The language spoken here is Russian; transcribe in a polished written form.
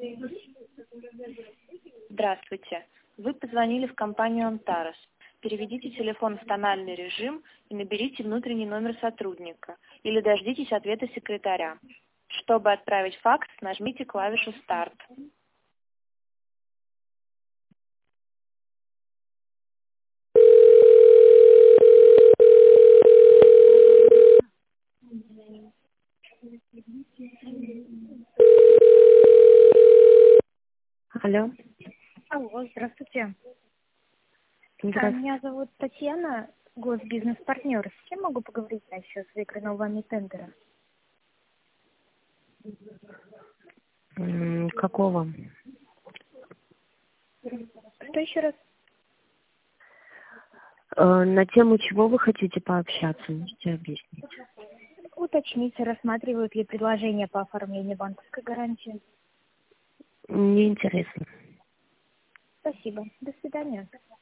Здравствуйте. Вы позвонили в компанию «Антарес». Переведите телефон в тональный режим и наберите внутренний номер сотрудника или дождитесь ответа секретаря. Чтобы отправить факс, нажмите клавишу «Старт». Алло. Алло, здравствуйте. Здравствуйте. Меня зовут Татьяна, госбизнес-партнер. С кем могу поговорить насчет выигранного вами тендера? Какого? Что еще раз? На тему чего вы хотите пообщаться? Можете объяснить? Уточните, рассматривают ли предложение по оформлению банковской гарантии. Мне интересно. Спасибо. До свидания.